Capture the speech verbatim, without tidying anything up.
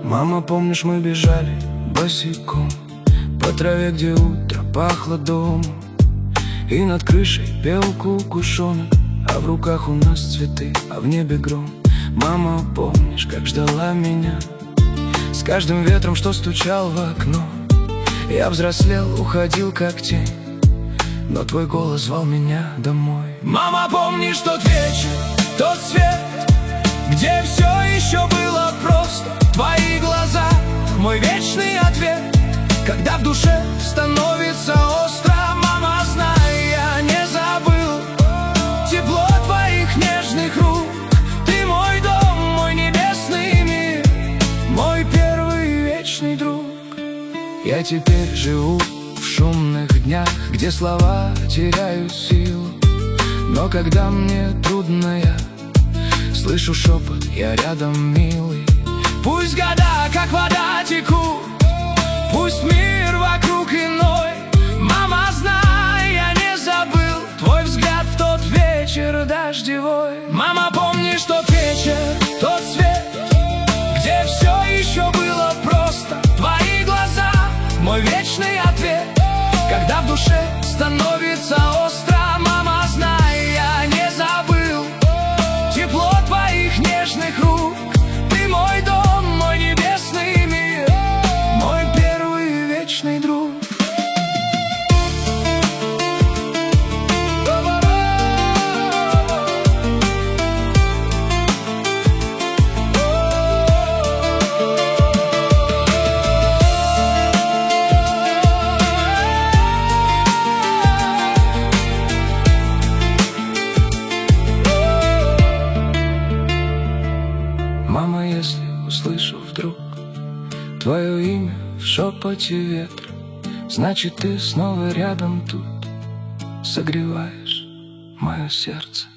Мама, помнишь, мы бежали босиком по траве, где утро пахло домом, и над крышей пел кукушонок, а в руках у нас цветы, а в небе гром. Мама, помнишь, как ждала меня с каждым ветром, что стучал в окно? Я взрослел, уходил как тень, но твой голос звал меня домой. Мама, помнишь тот вечер, тот свет, где все еще было просто? Твои глаза, мой вечный ответ, когда в душе становится остро. Мама, знай, я не забыл тепло твоих нежных рук. Ты мой дом, мой небесный мир, мой первый вечный друг. Я теперь живу в шумных днях, где слова теряют силу, но когда мне трудно, я слышу шепот, я рядом, милый. Пусть года, как вода, текут, пусть мир вокруг иной. Мама, знай, я не забыл твой взгляд в тот вечер дождевой. Мама, помнишь тот вечер, тот свет, где все еще было просто? Твои глаза, мой вечный ответ, когда в душе становится остро. Мама, знай, я не забыл тепло твоих нежных рук. Ты мой дом, мой небесный мир, мой первый вечный друг. Мама, если услышу вдруг твое имя в шепоте ветра, значит, ты снова рядом тут, согреваешь мое сердце.